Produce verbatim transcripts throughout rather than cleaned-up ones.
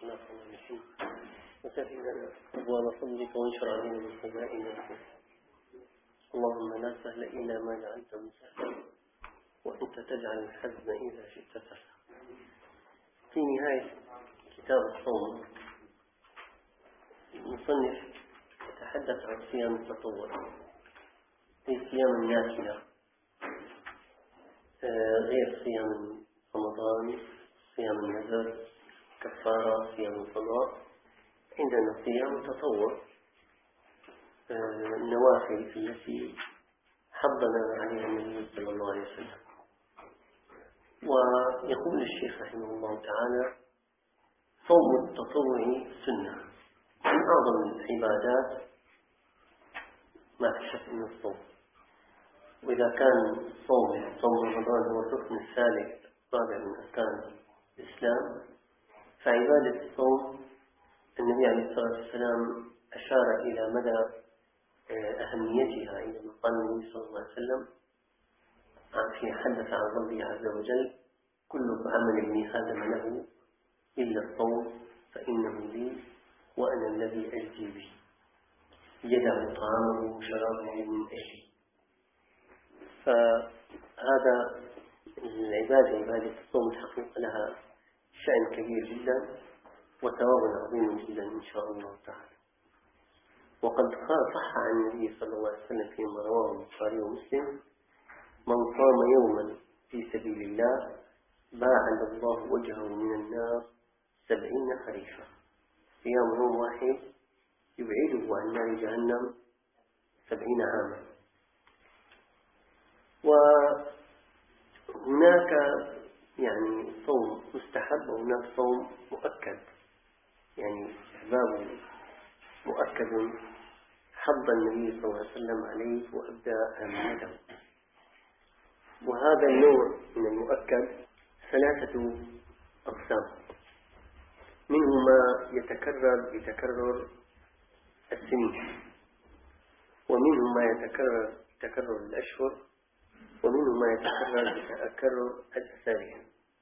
الله الرحمن الرحيم وسهل لنا أبواب فضلك وانشر علينا من خزائنك. اللهم لا سهل إلا ما جعلته سهلا وأنت تجعل الحزن إذا شئت سهلا. في نهاية كتاب الصوم المصنف يتحدث عن صيام التطوع، هي صيام النافلة غير صيام رمضان، صيام النذر، كفارة، صيام القضاء. عندنا صيام التطوع، النوافل التي حضنا عليها النبي صلى الله عليه وسلم. ويقول الشيخ رحمه الله تعالى: صوم التطوع سنة من أعظم العبادات ما في شك من الصوم. وإذا كان الصوم صوم رمضان هو الركن الثالث الرابع من أركان الإسلام، فعبادة الصوم النبي عليه الصلاة والسلام أشار إلى مدى أهميتها عندما قال النبي صلى الله عليه وسلم في حدث عن ربه عز وجل: كل عمل ابن آدم له إلا الصوم فإنه لي وأنا الذي أجزي به، يدع طعامه وشرابه من أجلي. فهذا العبادة عبادة الصوم الحقيقة لها شأن كبير جدا وثواب عظيم جدا إن شاء الله تعالى. وقد صح عن النبي صلى الله عليه وسلم فيما رواه البخاري ومسلم: من صام يوما في سبيل الله باعد الله وجهه من النار سبعين خريفا. صيام يوم واحد يبعده عن نار جهنم سبعين عاما. وهناك يعني صوم مستحب وهناك صوم مؤكد، يعني استحباب مؤكد حض النبي صلى الله عليه وسلم عليه وأبدى أهميته. وهذا النوع من المؤكد ثلاثة أقسام: منه ما يتكرر بتكرر السنين، ومنه ما يتكرر بتكرر الأشهر، ومنه ما يتكرر بتكرر الأسابيع.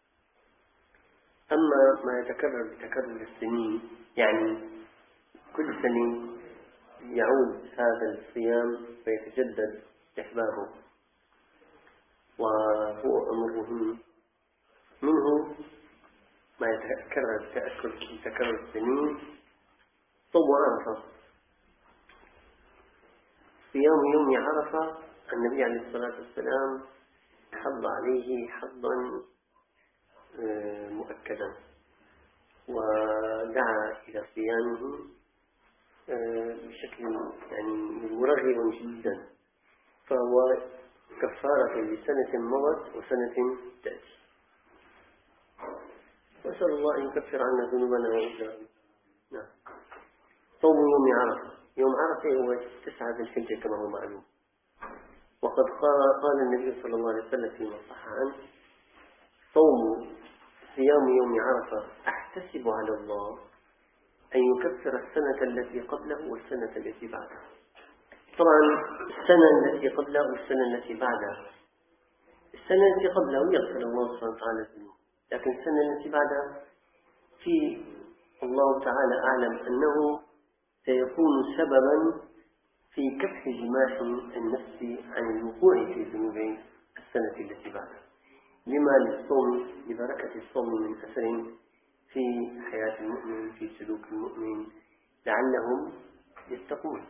أما ما يتكرر بتكرر السنين يعني كل سنة يعود هذا الصيام فيتجدد استحبابه وهو أمر مهم. منه ما يتكرر بتكرر السنين: صوم عرفة. صيام يوم عرفة النبي عليه الصلاة والسلام حض عليه حضا مؤكدا ودعا إلى صيامه بشكل يعني مرغب جدا، فهو كفارة لسنة مضت وسنة تأتي. وأسأل الله أن يكفر عنا ذنوبنا وإجرامنا. نعم. صوم يوم عرفة، يوم عرفة هو تسعة ذي الحجة كما هو معلوم. وقد قال النبي صلى الله عليه وسلم فيما صح عنه: صوم صيام يوم عرفة أحتسب على الله أن يكفر السنة التي قبله والسنة التي بعدها. طبعا السنة التي قبله والسنة التي بعدها، السنة التي قبله يغفر الله سبحانه وتعالى الذنوب، لكن السنة التي بعدها في الله تعالى أعلم أنه سيكون سببا في كف جماح النفس عن الوقوع في ذنوب السنة التي بعدها، لما للصوم ببركة الصوم من أثر في حياة المؤمن، في سلوك المؤمن، لعلهم يتقون.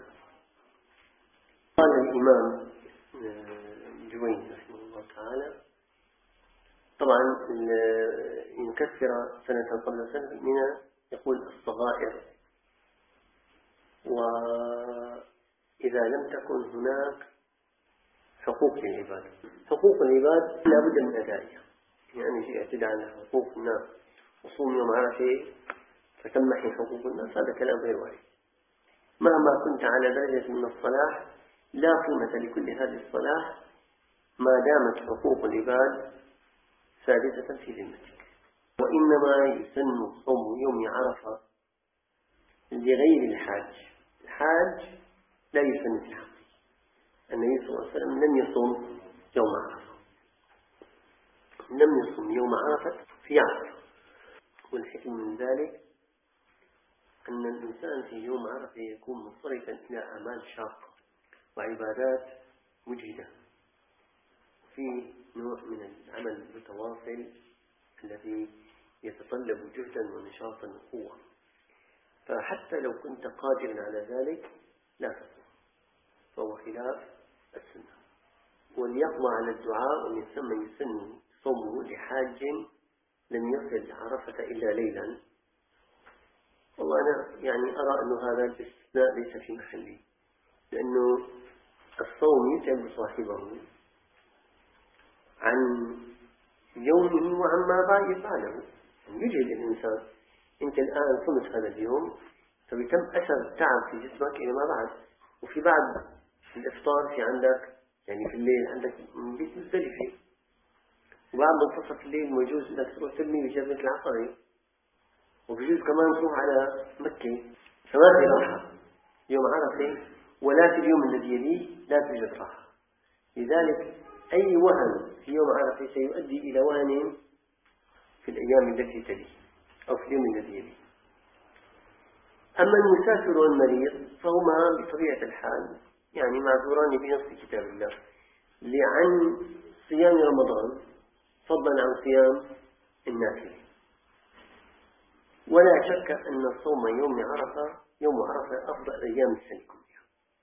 قال الإمام جويني رحمه الله تعالى: طبعا يكفر سنة قبل سنة من يقول الصغائر، وإذا لم تكن هناك حقوق للعباد. حقوق العباد لا بد من أدائها، يعني شيء اعتدى على حقوق الناس وصوم يوم عرفة فتمحي حقوق الناس، هذا كلام غير وارد. مهما كنت على درجة من الصلاح لا قيمة لكل هذه الصلاح ما دامت حقوق العباد سادسة في ذمتك. وإنما يسن صوم يوم عرفة لغير الحاج. الحاج لا يسن في حقه. النبي صلى الله عليه وسلم لم يصوم يوم عرفة، لم يصوم يوم عرفة في عرفة، والحكم من ذلك أن الإنسان في يوم عرفة يكون مضطرفا إلى أعمال شاقة وعبادات مجهدة، في نوع من العمل المتواصل الذي يتطلب جهدا ونشاطا وقوة، فحتى لو كنت قادرا على ذلك لا تصوم، فهو خلاف السنة. وليقضى على الدعاء، ومن ثم يسن صومه لحاج لم يصل عرفة إلا ليلا. والله أنا يعني أرى أن هذا الاستثناء ليس في محله، لأنه الصوم يتعب صاحبه عن يومه وعما يفعله. يجهد الإنسان، أنت الآن صمت هذا اليوم فبيتم أثر تعب في جسمك إلى ما بعد. وفي بعد الإفطار في عندك يعني في الليل عندك بيت مختلفة، وبعد منتصف الليل موجود لك تروح ترمي بجبهة العقبة، وبجوز كمان تروح على مكة، فما في راحة يوم عرفة، ولا في اليوم الذي يليه لا توجد راحة. لذلك أي وهن في يوم عرفة سيؤدي إلى وهن في الأيام التي تليه أو في اليوم الذي يليه. أما المسافر والمريض فهما بطبيعة الحال يعني معذوران بنص كتاب الله لعن صيام رمضان فضلا عن صيام النافلة. ولا شك أن صوم يوم عرفة يوم عرفة أفضل أيام السنة كلها،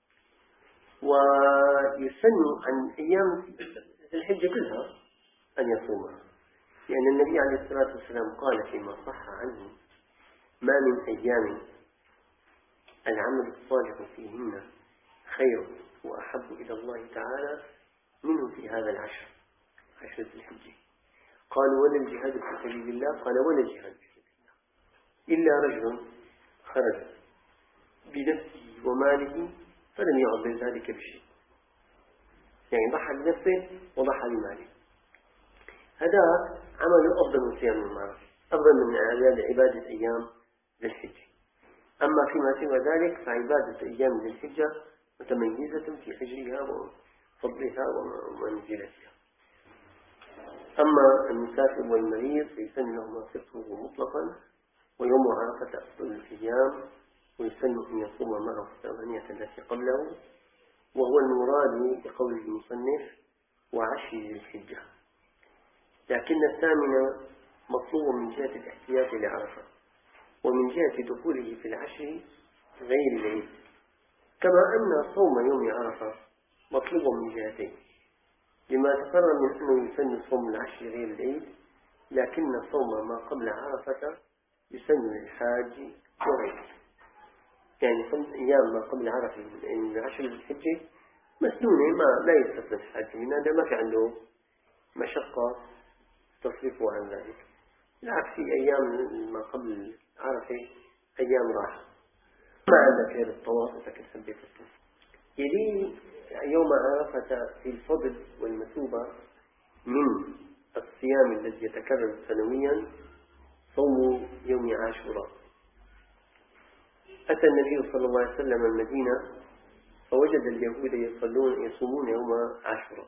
ويسن عن أيام الحجة كلها أن يصومها، لأن النبي عليه الصلاة والسلام قال فيما صح عنه: ما من أيام العمل الصالح فيهن خير وأحب إلى الله تعالى منه في هذا العشر، عشرة الحجة. قال: ولا الجهاد في سبيل الله؟ قال: ولا الجهاد في سبيل الله إلا رجل خرج بنفسه وماله فلم يعبر ذلك بشيء، يعني ضحى بنفسه وضحى بماله. هذا عمل أفضل من صيام المعرفة، أفضل من عبادة أيام ذي الحجة. أما فيما سوى ذلك فعبادة أيام ذي الحجة متميزة في أجرها وفضلها ومنزلتها. أما المسافر والمريض فيسن لهما فطره مطلقا، ويوم عرفة أفضل الأيام، ويسن أن يصوم معه الثمانية التي قبله، وهو المراد بقول المصنف: وعشر ذي الحجة. لكن الثامنة مطلوب من جهة الاحتياط لعرفة، ومن جهة دخوله في العشر غير العيد، كما أن صوم يوم عرفة مطلوب من جهتين، لما تقرر من أنه يسن صوم العشر غير العيد، لكن صوم ما قبل عرفة يسن للحاج وغيره. يعني صوم أيام ما قبل عرفة من عشر الحجة مسنونة، ما لا يستثنى الحاج من هذا، ما في عنده مشقة تصرفه عن ذلك. بالعكس في أيام ما قبل عرفة أيام راحة، ما عندك غير الطواف وتكسب بيت الطواف. يلي يوم عرفة في الفضل والمثوبة من الصيام الذي يتكرر سنويا صوم يوم عاشوراء. أتى النبي صلى الله عليه وسلم المدينة فوجد اليهود يصلون يصومون يوم عاشوراء،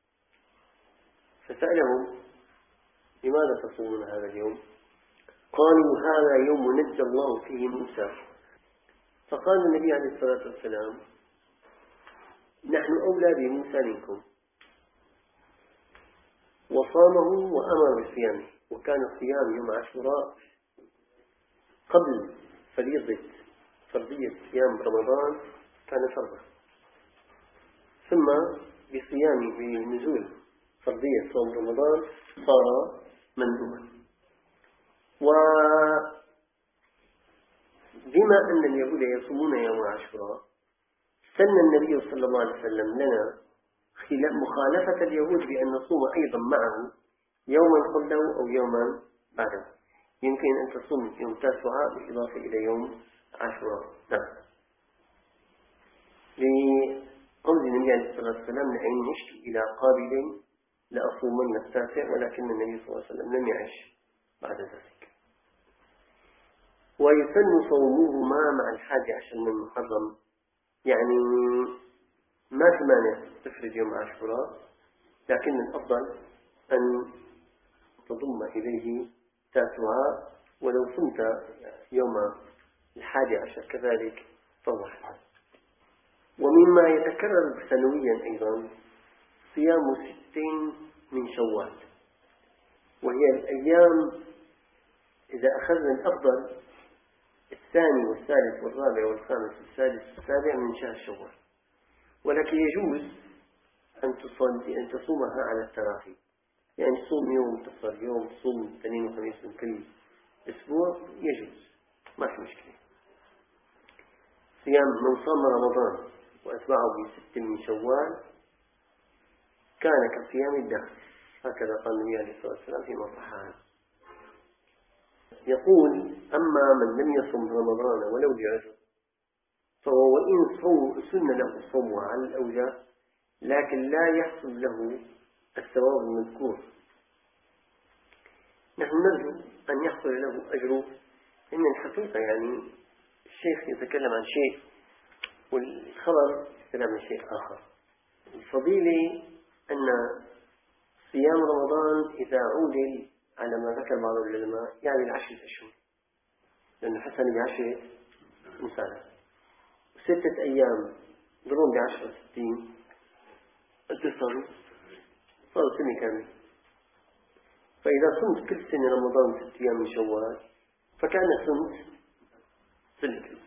فسألهم: لماذا تصومون هذا اليوم؟ قالوا: هذا يوم نجى الله فيه موسى. فقال النبي عليه الصلاة والسلام: نحن أولى بموسى منكم، وصامه وأمر بصيامه. وكان الصيام يوم عاشوراء قبل فريضة فرضية صيام رمضان كان فرضا، ثم بصيام بنزول فرضية صوم رمضان صار مندوبا. وبما أن اليهود يصومون يوم عاشوراء سن النبي صلى الله عليه وسلم لنا مخالفة اليهود بأن نصوم أيضا معه يوما قبله أو يوما بعده. يمكن أن تصوم يوم تاسعاء بالإضافة إلى يوم عاشوراء. نعم. لقول النبي عليه الصلاة والسلام: لئن عشت إلى قابل لأصومن التاسع، ولكن النبي صلى الله عليه وسلم لم يعش بعد ذلك. ويسن صومهما مع الحادي عشر من محرم، يعني ما في مانع تفرد يوم عاشوراء، لكن الأفضل أن تضم إليه تاسعاء، ولو صمت يوم الحادي عشر كذلك طوح. ومما يتكرر سنويا أيضا صيام ست من شوال، وهي الأيام إذا أخذنا الأفضل الثاني والثالث والرابع والخامس والسادس والسابع من شهر شوال، ولكن يجوز أن تصلي أن تصومها على التراخي، يعني تصوم يوم تفطر يوم، تصوم اثنين وخميس من كل أسبوع، يجوز ما في مشكلة. صيام من صام رمضان وأتبعه بست من شوال كان كصيام الدهر، هكذا قال النبي عليه الصلاة والسلام فيما صح عنه. يقول: أما من لم يصم رمضان ولو لعذر فهو وإن صوم سن له الصوم على الأوجه، لكن لا يحصل له الثواب المذكور. نحن نرجو أن يحصل له أجره، إن الحقيقة يعني الشيخ يتكلم عن شيء والخبر يتكلم عن شيء آخر. الفضيلة أن صيام رمضان إذا عودل على ما ذكر بعض العلماء يعني العشرة أشهر، لأنه حسن بعشرة مسانة، ستة أيام ضرون بعشرة ستين اتصلوا صاروا سنة كاملة. فإذا صمت كل سنة رمضان ست أيام من شوال فكأنك صمت سنة.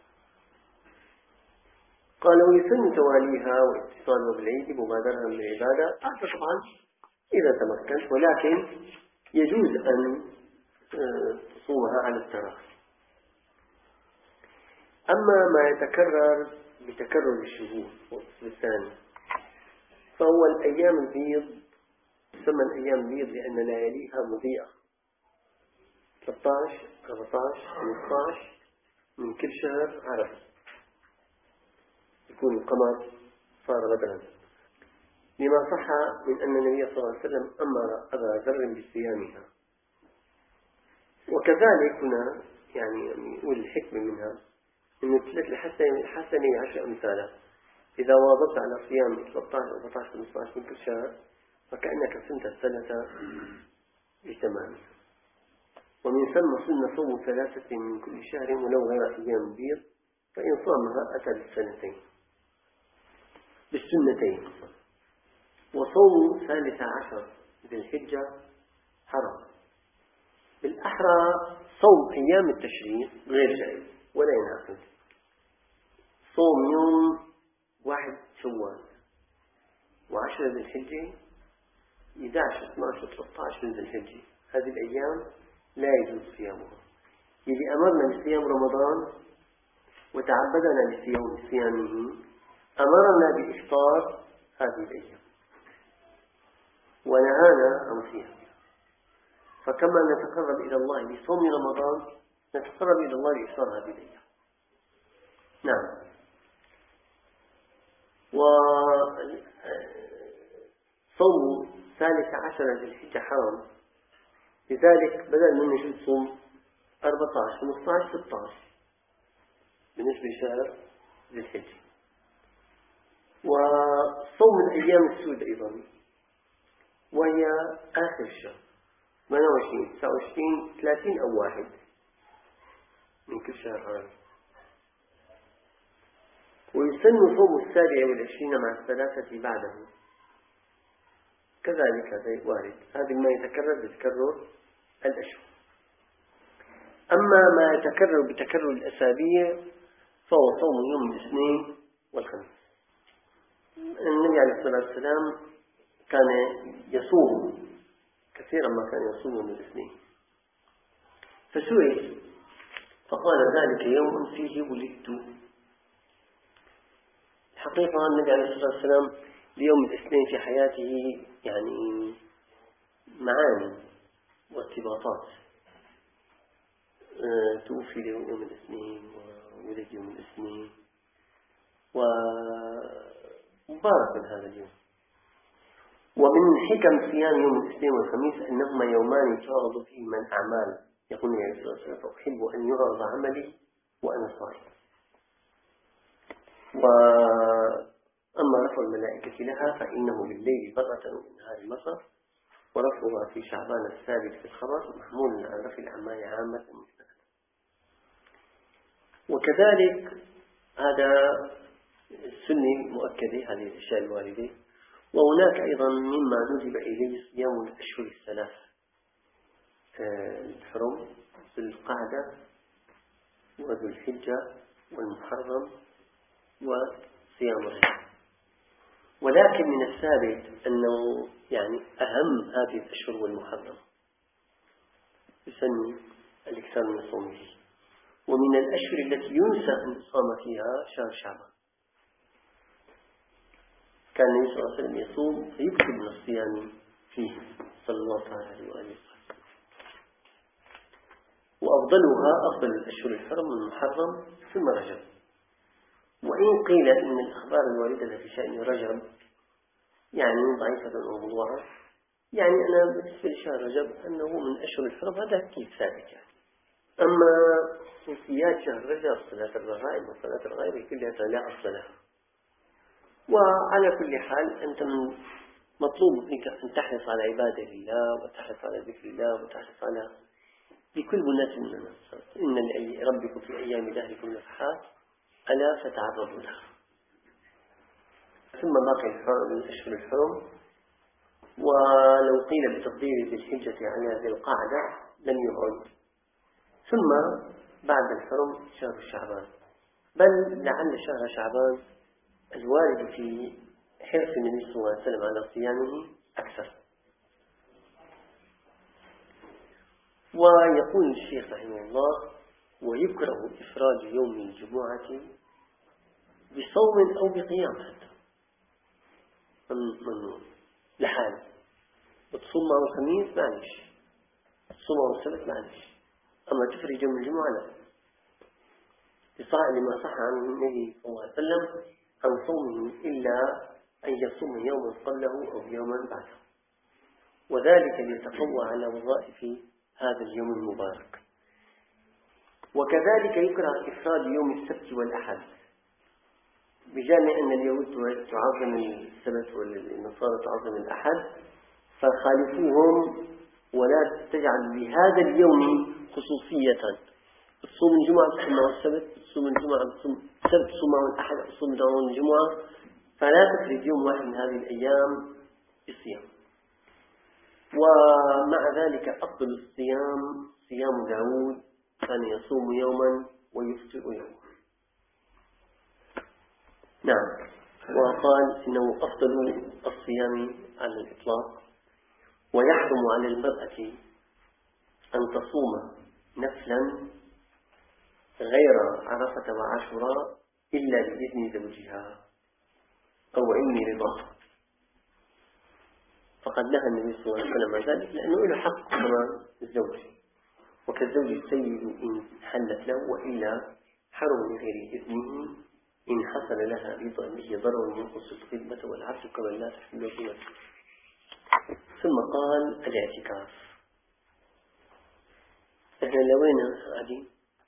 قال: ويسن تواليها واتصال بالعيد مبادرة بالعبادة. طبعا إذا تمكنت، ولكن يجوز أن تصومها على التراخي. أما ما يتكرر بتكرر الشهور والقسم الثاني فهو الأيام البيض، تسمى الأيام البيض لأن لياليها مضيئة، ثلاثة عشر أربعة عشر خمسة عشر من كل شهر عرفة يكون القمر صار بدرا، لما صح من أن النبي صلى الله عليه وسلم أمر أبا ذر بصيامها. وكذلك هنا يعني يقول الحكمة منها أن الثلاث الحسنة عشر أمثالها، إذا واظبت على صيام ثلاثة عشر أربعة عشر خمسة عشر من كل شهر فكأنك سنت السنة بتمامها. ومن ثم سن صوم ثلاثة من كل شهر ولو غير أيام بيض، فإن صامها أتى بالسنتين بالسنتين. وصوم ثالث عشر ذي الحجة حرام، بالأحرى صوم أيام التشريق غير جائز ولا ينعقد. صوم يوم واحد شوال وعشرة ذي الحجة، إحدى عشر اثني عشر ثلاثة عشر ذي الحجة، هذه الأيام لا يجوز صيامها. يلي أمرنا بصيام رمضان وتعبدنا بصيامه أمرنا بإفطار هذه الأيام ونهانا عن صيامها. فكما نتقرب إلى الله بصوم رمضان نتقرب إلى الله بإفطار هذه الأيام. نعم. وصوم ثالث عشر ذي الحجة حرام، لذلك بدل من نجد صوم أربعة عشر خمسة عشر ستة عشر بالنسبة لشهر ذي الحجة. وصوم الأيام السود أيضا، وهي آخر الشهر ثمانية وعشرين تسعة وعشرين ثلاثين أو واحد من كل شهر عام. ويسن صوم السابع والعشرين مع الثلاثة بعده، كذلك هذا وارد، هذا ما يتكرر بتكرر الأشهر. أما ما يتكرر بتكرر الأسابيع فهو صوم يوم الاثنين والخميس. النبي عليه الصلاة والسلام كان يصوم كثيرا ما كان يصوم يوم الاثنين، فسئل فقال: ذلك يوم فيه ولدت. الحقيقة النبي عليه الصلاة والسلام ليوم الاثنين في حياته يعني معاني وارتباطات. أه توفي يوم الاثنين وولد يوم الاثنين، ومبارك من هذا اليوم. ومن حكم صيام يوم الاثنين والخميس أنهما يومان تعرض فيهما الأعمال. يقول النبي عليه الصلاة والسلام: فأحب أن يعرض عملي وأنا صائم. وأما رفع الملائكة لها فإنه بالليل مرة وبالنهار مرة، ورفعها في شعبان الثابت في الخبر محمول على رفع الأعمال عامة. وكذلك هذا السنة مؤكدة هذه الأشياء الواردة. وهناك أيضا مما ندب إليه صيام الأشهر الثلاث الحرم، ذو القعدة وذو الحجة والمحرم وصيام الرجب. ولكن من الثابت أنه يعني أهم هذه الأشهر والمحرم يسمي الإكثار من صومه. ومن الأشهر التي ينسى أن صام فيها شهر شعبان، كان النبي صلى الله عليه وسلم يصوم فيكتب من الصيام فيه صلى الله عليه وآله وسلم. وأفضلها أفضل الأشهر الحرم المحرم ثم رجب. وإن قيل إن الأخبار الواردة في شأن رجب يعني ضعيفة أو موضوعة، يعني أنا بالنسبة لشهر رجب أنه من أشهر الحرم هذا أكيد ثابت يعني. أما خصوصيات شهر رجب صلاة الرغائب وصلاة الرغائب كلها لا أصل لها. وعلى كل حال أنت من مطلوب منك أن تحرص على عبادة لله وتحرص على ذكر الله وتحرص على بكل مناسب من النصات. إن ربكم في أيام دهركم نفحات ألا فتعرضوا لها. ثم باقي الأشهر الحرم، ولو قيل بتفضيل ذي الحجة على ذي القعدة لم يعد. ثم بعد الحرم شهر شعبان، بل لعل شهر شعبان الوارد في حرص النبي صلى الله عليه وسلم على صيامه أكثر. ويقول الشيخ رحمه الله: ويكره إفراد يوم الجمعة بصوم أو بقيام حتى ممنوع لحال. وتصوم معه الخميس معلش، تصوم معه السبت معلش، أما تفرج يوم الجمعة لا. لما صح عن النبي صلى الله عليه وسلم عن صومه إلا أن يصوم يوما قبله أو يوما بعده، وذلك ليتقوى على وظائف هذا اليوم المبارك. وكذلك يكره إفراد يوم السبت والأحد، بجانب أن اليهود تعظم السبت والنصارى تعظم الأحد، فخالفوهم ولا تجعل لهذا اليوم خصوصية. تصوم الجمعة تصوم معه السبت، تصوم الجمعة تصوم السبت تصوم معه الأحد، تصوم معه الجمعة، فلا تفرد يوم واحد من هذه الأيام بالصيام. ومع ذلك أفضل الصيام صيام داود، كان يصوم يوما ويفطر يوما. نعم. وقال إنه أفضل الصيام على الإطلاق. ويحرم على المرأة أن تصوم نفلا غير عرفة وعاشوراء إلا بإذن زوجها أو علم رضاه، فقد نهى النبي صلى الله عليه وسلم عن ذلك، لأنه له حق كما الزوج، وكالزوج السيد إن حلت له، وإلا حرم بغير إذنه إن حصل لها رضا به ضرر ينقص الخدمة والعبد كما لا تحمل قيمته. ثم قال الاعتكاف. احنا لوين قاعدين؟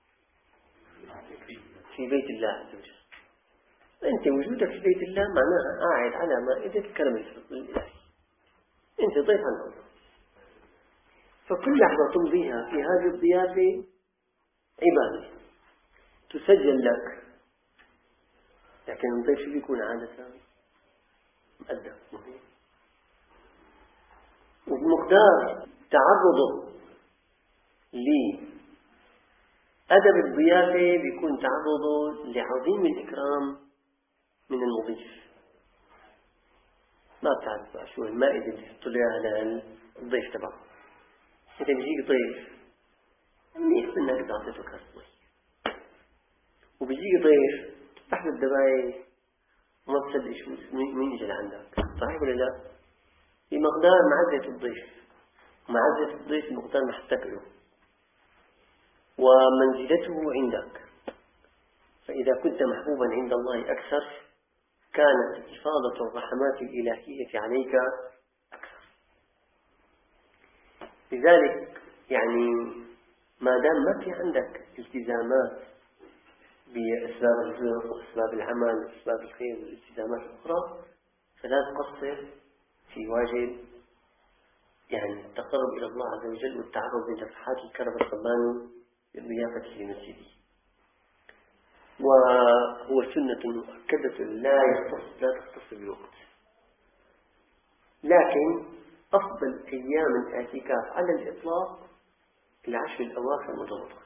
في بيت الله عز وجل. أنت وجودك في بيت الله معناها قاعد على مائدة الكرم الإلهي، أنت ضيف عن الله، فكل لحظة تمضيها في هذه الضيافة عبادة تسجل لك. لكن الضيف شو بيكون عادة؟ مؤدب مهم، وبمقدار تعرضه لأدب الضيافة بيكون تعرضه لعظيم الإكرام من المضيف. ما بتعرف شو المائدة اللي تطلعها للضيف تبعه. إذا بيجيك ضيف منيح منك تعطيته كاس مي، وبيجيك ضيف تفتح الدباية وما بتصدق شو مين يجي لعندك، صحيح ولا لا؟ بمقدار معزة الضيف، معزة الضيف بمقدار ما حتاكله ومنزلته عندك. فإذا كنت محبوبا عند الله أكثر كانت إفاضة الرحمات الإلهية عليك أكثر. لذلك يعني ما دام ما في عندك التزامات بأسباب الرزق وأسباب العمل وأسباب الخير والالتزامات الأخرى، فلا تقصر في واجب يعني التقرب إلى الله عز وجل والتعرض لنفحات الكرم الرباني بالضيافة لمسجده. وهو سنة مؤكدة لا يختص لا تختص بالوقت. لكن أفضل أيام الاعتكاف على الإطلاق العشر الأواخر من رمضان.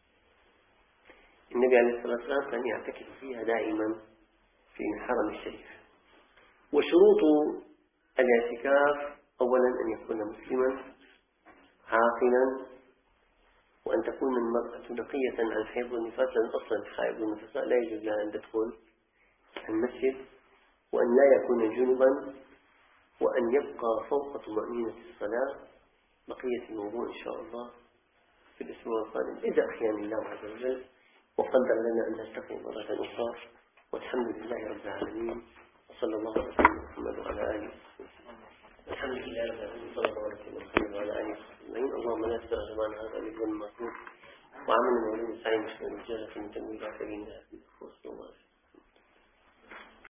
النبي عليه الصلاة والسلام كان يعتكف فيها دائما في الحرم الشريف. وشروط الاعتكاف أولا أن يكون مسلما عاقلا، وأن تكون المرأة نقية عن الحيض والنفاس، لأن أصلا الحائض والنفساء لا يجوز لها أن تدخل المسجد، وأن لا يكون جنبا، وأن يبقى فوق طمأنينة الصلاة. بقية الموضوع إن شاء الله في الأسبوع القادم إذا أحيانا الله عز وجل وقدر لنا أن نلتقي مرة أخرى. والحمد لله رب العالمين، وصلى الله على سيدنا محمد وعلى آله وصحبه. الحمد لله رب العالمين، صلى الله على سيدنا محمد وعلى آله وصحبه أجمعين. اللهم لا تدع جمعنا هذا للظلم المغفور، وعملنا ولي سعي مشكلة الجنة من تنوير آخرين.